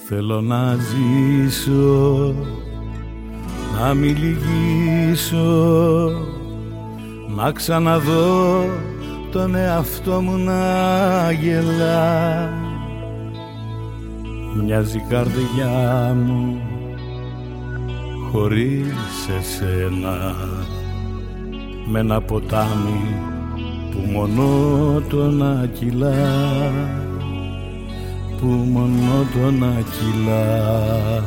Θέλω να ζήσω, να μη λυγίσω, να ξαναδώ τον εαυτό μου να γελά. Μοιάζει η καρδιά μου χωρίς εσένα, με ένα ποτάμι που μονότονα κυλά, που μονότονα κυλά.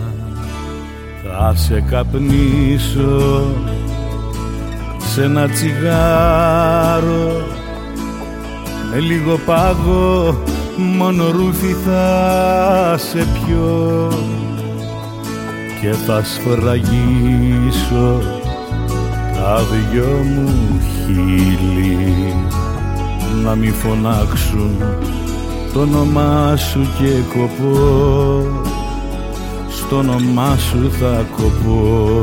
Θα σε καπνίσω σε ένα τσιγάρο, με λίγο πάγο μόνο ρούφι θα σε πιω και θα σφραγίσω τα δυο μου χείλη, να μη φωνάξουν το όνομά σου και κοπώ, στο όνομά σου θα κοπώ.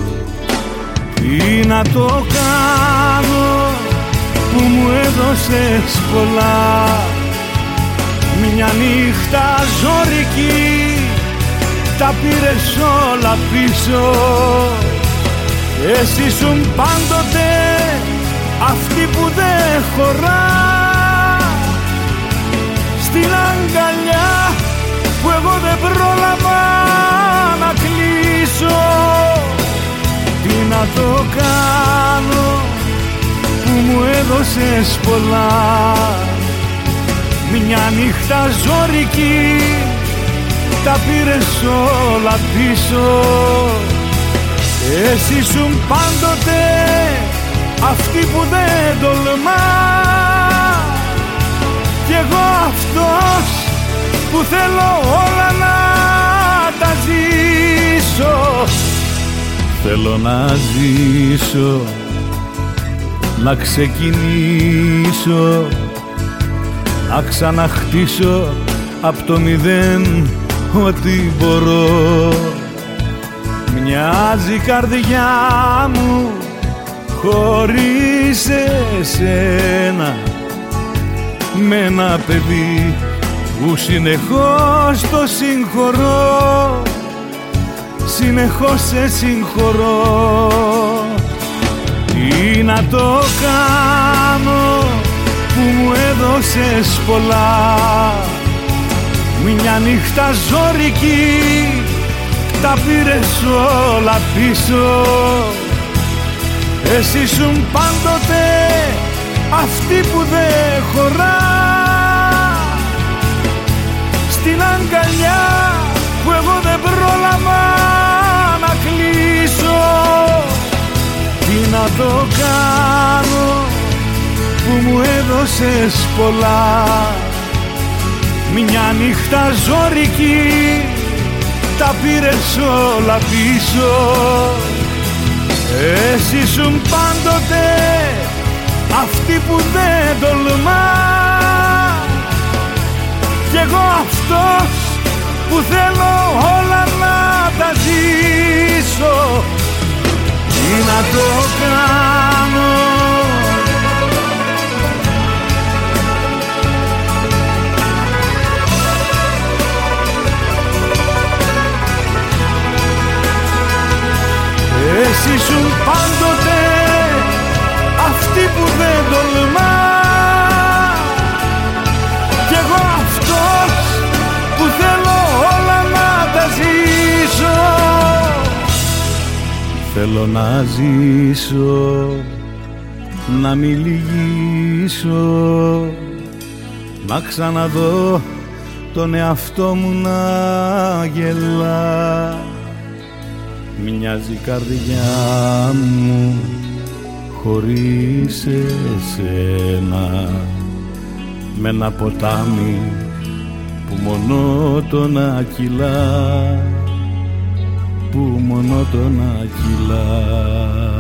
Τι να το κάνω που μου έδωσες πολλά, μια νύχτα ζωρική τα πήρες όλα πίσω. Εσύ ήσουν πάντοτε αυτή που δεν χωρά, στην αγκαλιά που εγώ δεν πρόλαβα να κλείσω. Τι να το κάνω που μου έδωσες πολλά, μια νύχτα ζωρική τα πήρες όλα πίσω. Εσύ ήσουν πάντοτε αυτή που δεν τολμά, κι εγώ αυτός που θέλω όλα να τα ζήσω. Θέλω να ζήσω, να ξεκινήσω, να ξαναχτίσω απ' το μηδέν ό,τι μπορώ. Μοιάζει η καρδιά μου χωρίς εσένα με ένα παιδί που συνεχώς το συγχωρώ, συνεχώς σε συγχωρώ. Τι να το κάνω που μου έδωσες πολλά, μια νύχτα ζωρική τα πήρες όλα πίσω. Εσύ ήσουν πάντοτε αυτή που δεν χωρά, στην αγκαλιά που εγώ δεν πρόλαβα να κλείσω. Τι να το κάνω που μου έδωσες πολλά, μια νύχτα ζωρική τα πήρες όλα πίσω. Εσύ ήσουν πάντοτε αυτή που δεν τολμά, κι εγώ αυτός που θέλω όλα να τα ζήσω. Τι να το κάνω εσύ ήσουν πάντοτε αυτή που δεν τολμά, κι εγώ αυτός που θέλω όλα να τα ζήσω. Θέλω να ζήσω, να μη λυγίσω, να ξαναδώ τον εαυτό μου να γελά. Μοιάζει η καρδιά μου χωρίς εσένα με ένα ποτάμι που μονότονα κυλά, που μονότονα κυλά.